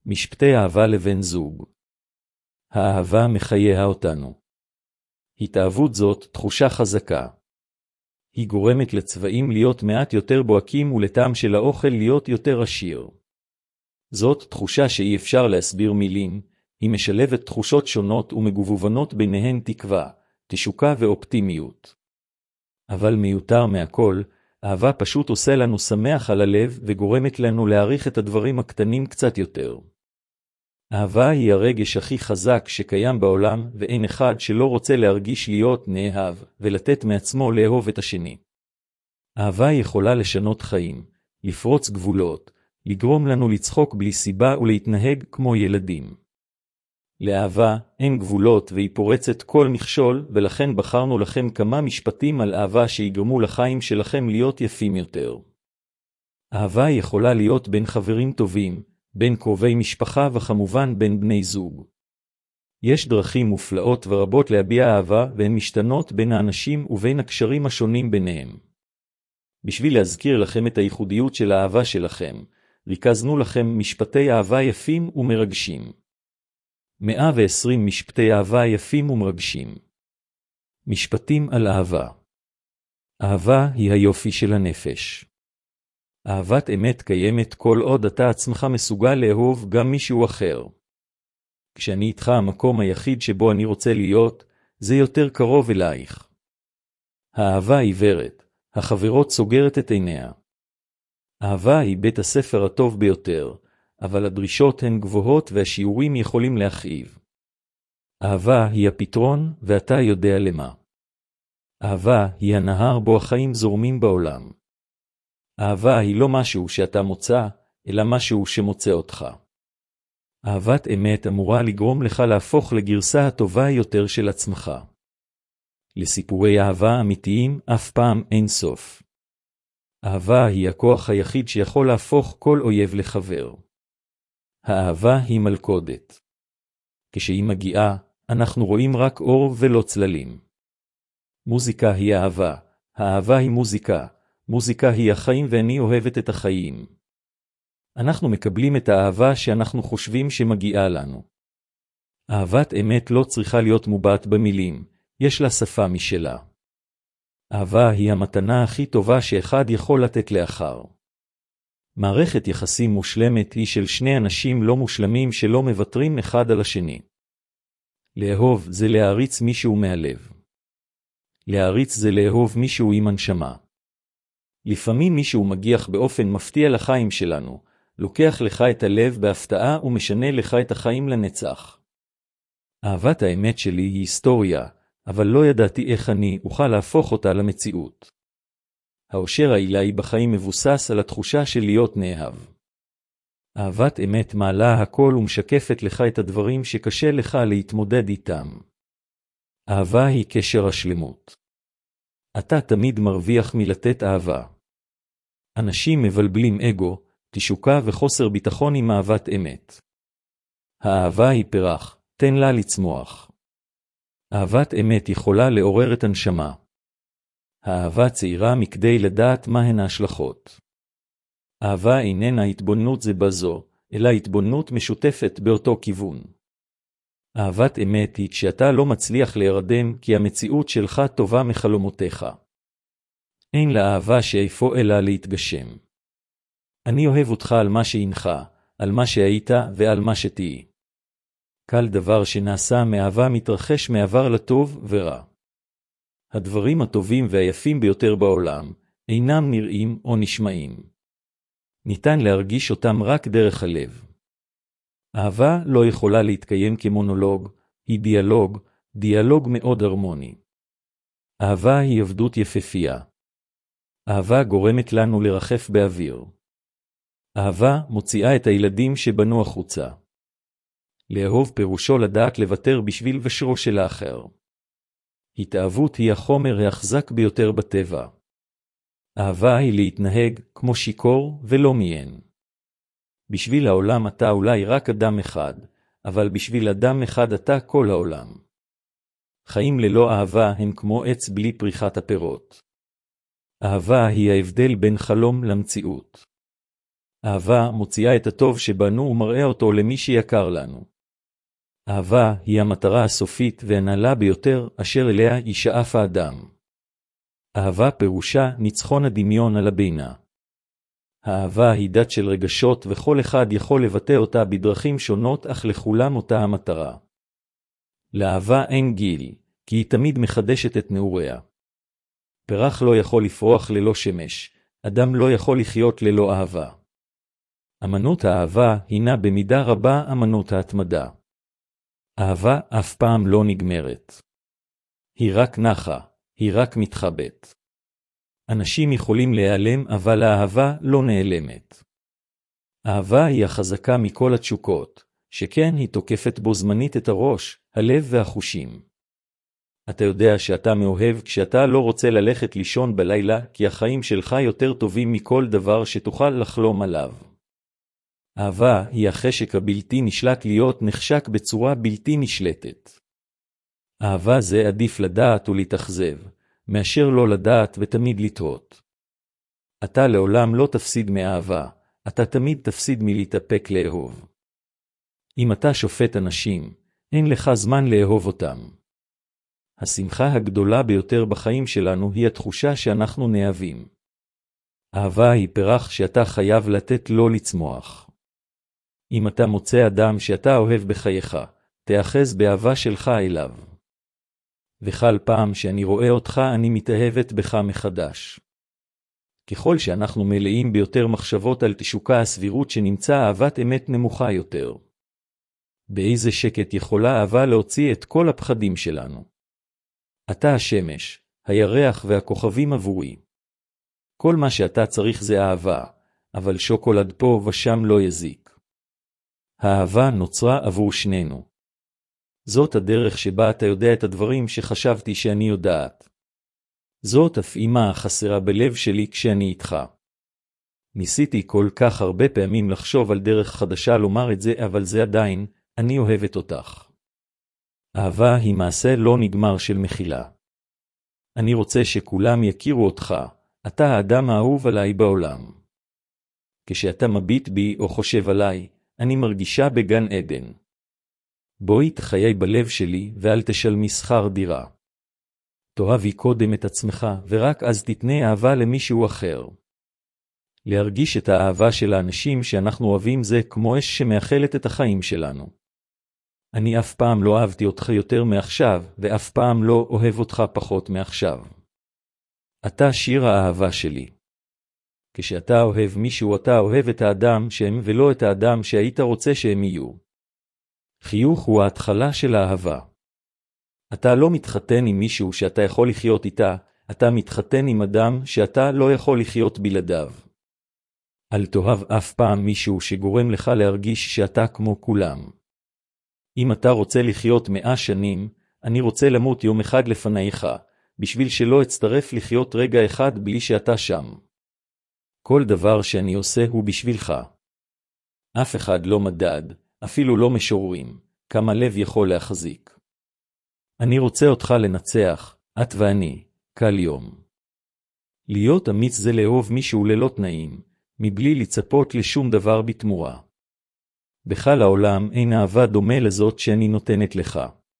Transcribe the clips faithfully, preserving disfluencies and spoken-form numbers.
משפטי אהבה לבן זוג. האהבה מחיה אותנו. התאהבות זאת תחושה חזקה. היא גורמת לצבעים להיות מעט יותר בוהקים ולטעם של האוכל להיות יותר עשיר. זאת תחושה שאי אפשר להסביר מילים, היא משלבת תחושות שונות ומגוובנות ביניהן תקווה, תשוקה ואופטימיות. אבל מיותר מהכל, אהבה פשוט עושה לנו שמח על הלב וגורמת לנו להעריך את הדברים הקטנים קצת יותר. אהבה היא הרגש הכי חזק שקיים בעולם, ואין אחד שלא רוצה להרגיש להיות נאהב ולתת מעצמו לאהוב את השני. אהבה יכולה לשנות חיים, לפרוץ גבולות, לגרום לנו לצחוק בלי סיבה ולהתנהג כמו ילדים. לאהבה אין גבולות והיא פורצת כל מכשול, ולכן בחרנו לכם כמה משפטים על אהבה שיגרמו לחיים שלכם להיות יפים יותר. אהבה יכולה להיות בין חברים טובים, בין קרובי משפחה וכמובן בין בני זוג. יש דרכים מופלאות ורבות להביע אהבה והן משתנות בין האנשים ובין הקשרים השונים ביניהם. בשביל להזכיר לכם את הייחודיות של האהבה שלכם, ריכזנו לכם משפטי אהבה יפים ומרגשים. מאה ועשרים משפטי אהבה יפים ומרגשים. משפטים על אהבה. אהבה היא היופי של הנפש. אהבת אמת קיימת כל עוד אתה עצמך מסוגל לאהוב גם מישהו אחר. כשאני איתך המקום היחיד שבו אני רוצה להיות, זה יותר קרוב אלייך. האהבה עיוורת, החברות סוגרת את עיניה. אהבה היא בית הספר הטוב ביותר, אבל הדרישות הן גבוהות והשיעורים יכולים להכאיב. אהבה היא הפתרון ואתה יודע למה. אהבה היא הנהר בו החיים זורמים בעולם. אהבה היא לא משהו שאתה מוצא, אלא משהו שמוצא אותך. אהבת אמת אמורה לגרום לך להפוך לגרסה הטובה יותר של עצמך. לסיפורי אהבה אמיתיים אף פעם אין סוף. אהבה היא הכוח היחיד שיכול להפוך כל אויב לחבר. האהבה היא מלכודת. כשהיא מגיעה, אנחנו רואים רק אור ולא צללים. מוזיקה היא אהבה, האהבה היא מוזיקה, מוזיקה היא החיים ואני אוהבת את החיים. אנחנו מקבלים את האהבה שאנחנו חושבים שמגיעה לנו. אהבת אמת לא צריכה להיות מובעת במילים, יש לה שפה משלה. אהבה היא המתנה הכי טובה שאחד יכול לתת לאחר. מערכת יחסים מושלמת היא של שני אנשים לא מושלמים שלא מוותרים אחד על השני. לאהוב זה להעריץ מישהו מהלב. להעריץ זה לאהוב מישהו עם הנשמה. לפעמים מישהו מגיח באופן מפתיע לחיים שלנו, לוקח לך את הלב בהפתעה ומשנה לך את החיים לנצח. אהבת האמת שלי היא היסטוריה, אבל לא ידעתי איך אני אוכל להפוך אותה למציאות. האושר העילאי בחיים מבוסס על התחושה של להיות נאהב. אהבת אמת מעלה הכל ומשקפת לך את הדברים שקשה לך להתמודד איתם. אהבה היא קשר השלמות. אתה תמיד מרוויח מלתת אהבה. אנשים מבלבלים אגו, תשוקה וחוסר ביטחון עם אהבת אמת. האהבה היא פרח, תן לה לצמוח. אהבת אמת יכולה לעורר את הנשמה. האהבה צעירה מכדי לדעת מהן ההשלכות. אהבה איננה התבוננות זה בזו, אלא התבוננות משותפת באותו כיוון. אהבת אמת היא כשאתה לא מצליח להירדם כי המציאות שלך טובה מחלומותיך. אין לאהבה שאיפה אלא להתגשם. אני אוהב אותך על מה שהינך, על מה שהיית ועל מה שתהי. כל דבר שנעשה מאהבה מתרחש מעבר לטוב ורע. הדברים הטובים והיפים ביותר בעולם אינם נראים או נשמעים. ניתן להרגיש אותם רק דרך הלב. אהבה לא יכולה להתקיים כמונולוג, היא דיאלוג, דיאלוג מאוד הרמוני. אהבה היא עבדות יפהפייה. אהבה גורמת לנו לרחף באוויר. אהבה מוציאה את הילדים שבנו החוצה. לאהוב פירושו לדעת לוותר בשביל ושרו של האחר. התאהבות היא החומר האחזק ביותר בטבע. אהבה היא להתנהג כמו שיקור ולא מיין. בשביל העולם אתה אולי רק אדם אחד, אבל בשביל אדם אחד אתה כל העולם. חיים ללא אהבה הם כמו עץ בלי פריחת הפירות. אהבה היא ההבדל בין חלום למציאות. אהבה מוציאה את הטוב שבנו ומראה אותו למי שיקר לנו. אהבה היא המטרה הסופית והנעלה ביותר אשר אליה ישאף האדם. אהבה פירושה ניצחון הדמיון על הבינה. האהבה היא דת של רגשות וכל אחד יכול לבטא אותה בדרכים שונות אך לכולם אותה המטרה. לאהבה אין גיל, כי היא תמיד מחדשת את נעוריה. פרח לא יכול לפרוח ללא שמש, אדם לא יכול לחיות ללא אהבה. אמנות האהבה הינה במידה רבה אמנות ההתמדה. אהבה אף פעם לא נגמרת. היא רק נחה, היא רק מתחבאת. אנשים יכולים להיעלם, אבל האהבה לא נעלמת. אהבה היא החזקה מכל התשוקות, שכן היא תוקפת בו זמנית את הראש, הלב והחושים. אתה יודע שאתה מאוהב כשאתה לא רוצה ללכת לישון בלילה, כי החיים שלך יותר טובים מכל דבר שתוכל לחלום עליו. אהבה היא החשק הבלתי נשלט להיות נחשק בצורה בלתי נשלטת. אהבה זה עדיף לדעת ולהתאכזב, מאשר לא לדעת ותמיד לתהות. אתה לעולם לא תפסיד מאהבה, אתה תמיד תפסיד מלהתאפק לאהוב. אם אתה שופט אנשים, אין לך זמן לאהוב אותם. השמחה הגדולה ביותר בחיים שלנו היא התחושה שאנחנו נאהבים. אהבה היא פרח שאתה חייב לתת לו לצמוח. אם אתה מוצא אדם שאתה אוהב בחייך, תאחז באהבה שלך אליו. וכל פעם שאני רואה אותך אני מתאהבת בך מחדש. ככל שאנחנו מלאים ביותר מחשבות על תשוקה, הסבירות שנמצא אהבת אמת נמוכה יותר. באיזה שקט יכולה אהבה להוציא את כל הפחדים שלנו. אתה השמש, הירח והכוכבים עבורי. כל מה שאתה צריך זה אהבה, אבל שוקולד פה ושם לא יזיק. האהבה נוצרה עבור שנינו. זאת הדרך שבה אתה יודע את הדברים שחשבתי שאני יודעת. זאת הפעימה החסרה בלב שלי כשאני איתך. ניסיתי כל כך הרבה פעמים לחשוב על דרך חדשה לומר את זה, אבל זה עדיין, אני אוהבת אותך. אהבה היא מעשה לא נגמר של מחילה. אני רוצה שכולם יכירו אותך, אתה האדם האהוב עליי בעולם. כשאתה מביט בי או חושב עליי, אני מרגישה בגן עדן. בואי תחיי בלב שלי ואל תשלמי שכר דירה. תאהבי קודם את עצמך ורק אז תתנה אהבה למישהו אחר. להרגיש את האהבה של האנשים שאנחנו אוהבים זה כמו אש שמאכלת את החיים שלנו. אני אף פעם לא אהבתי אותך יותר מעכשיו, ואף פעם לא אוהב אותך פחות מעכשיו. אתה שיר האהבה שלי. כשאתה אוהב מישהו אתה אוהב את האדם שהם ולא את האדם שהיית רוצה שהם יהיו. חיוך הוא ההתחלה של האהבה. אתה לא מתחתן עם מישהו שאתה יכול לחיות איתה, אתה מתחתן עם אדם שאתה לא יכול לחיות בלעדיו. אל תאהב אף פעם מישהו שגורם לך להרגיש שאתה כמו כולם. אם אתה רוצה לחיות מאה שנים, אני רוצה למות יום אחד לפנייך, בשביל שלא אצטרף לחיות רגע אחד בלי שאתה שם. כל דבר שאני עושה הוא בשבילך. אף אחד לא מדד, אפילו לא משוררים, כמה לב יכול להחזיק. אני רוצה אותך לנצח, את ואני, כל יום. להיות אמיץ זה לאהוב מישהו ללא תנאים, מבלי לצפות לשום דבר בתמורה. בכל העולם אין אהבה דומה לזאת שאני נותנת לך.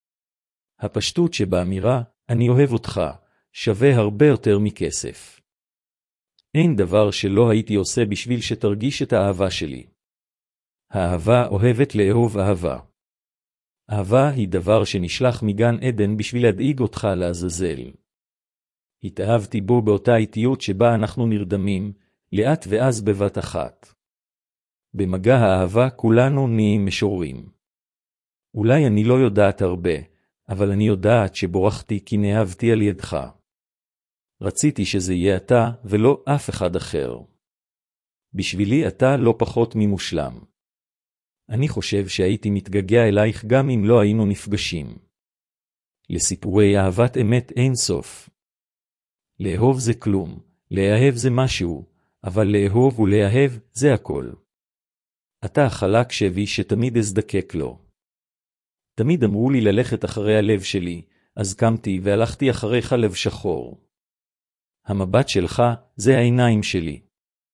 הפשטות שבאמירה, אני אוהב אותך, שווה הרבה יותר מכסף. אין דבר שלא הייתי עושה בשביל שתרגיש את האהבה שלי. האהבה אוהבת לאהוב אהבה. אהבה היא דבר שנשלח מגן עדן בשביל להדאיג אותך לעזאזל. התאהבתי בו באותה איטיות שבה אנחנו נרדמים, לאט ואז בבת אחת. במגע האהבה כולנו נהיים משוררים. אולי אני לא יודעת הרבה, אבל אני יודעת שבורחתי כי נאהבתי על ידך. רציתי שזה יהיה אתה ולא אף אחד אחר. בשבילי אתה לא פחות ממושלם. אני חושב שהייתי מתגעגע אלייך גם אם לא היינו נפגשים. לסיפורי אהבת אמת אין סוף. לאהוב זה כלום, לאהב זה משהו, אבל לאהוב ולאהב זה הכל. אתה החלק שבי שתמיד אזדקק לו. תמיד אמרו לי ללכת אחרי הלב שלי, אז קמתי והלכתי אחריך לב שחור. המבט שלך זה העיניים שלי.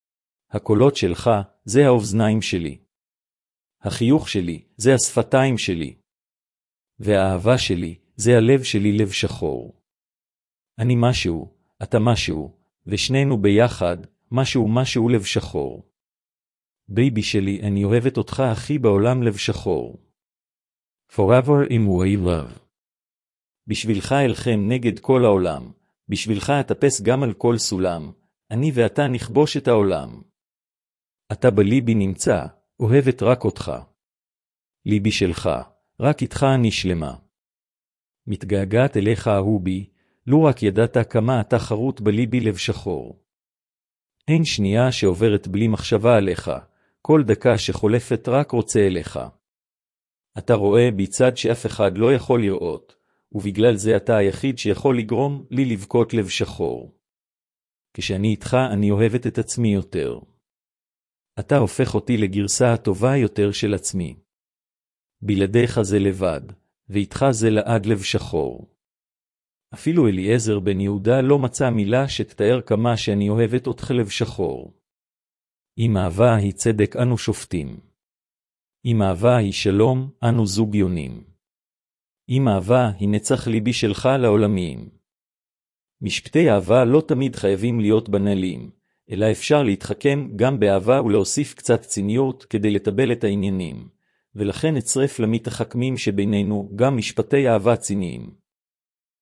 הקולות שלך, זה האוזניים שלי. החיוך שלי, זה השפתיים שלי. והאהבה שלי, זה הלב שלי לב שחור. אני משהו, אתה משהו, ושנינו ביחד, משהו משהו לב שחור. בייבי שלי, אני אוהבת אותך הכי בעולם לב שחור. Forever in my love. בשבילך אלחם נגד כל העולם, בשבילך אטפס גם על כל סולם, אני ואתה נכבוש את העולם. אתה בליבי נמצא, אוהבת רק אותך. ליבי שלך, רק איתך אני שלמה. מתגעגעת אליך אהובי, לו רק ידעת כמה אתה חרוט בליבי לב שחור. אין שנייה שעוברת בלי מחשבה עליך, כל דקה שחולפת רק רוצה אליך. אתה רואה בצד שאף אחד לא יכול לראות, ובגלל זה אתה היחיד שיכול לגרום לי לבכות לב שחור. כשאני איתך אני אוהבת את עצמי יותר. אתה הופך אותי לגרסה הטובה יותר של עצמי. בלעדיך זה לבד, ואיתך זה לעד לב שחור. אפילו אליעזר בן יהודה לא מצא מילה שתתאר כמה שאני אוהבת אותך לב שחור. אם אהבה היא צדק אנו שופטים. אם אהבה היא שלום, אנו זוג יונים. אם אהבה היא נצח ליבי שלך לעולמיים. משפטי אהבה לא תמיד חייבים להיות בנאליים, אלא אפשר להתחכם גם באהבה ולהוסיף קצת ציניות כדי לטבל את העניינים, ולכן אצרף למתחכמים שבינינו גם משפטי אהבה ציניים.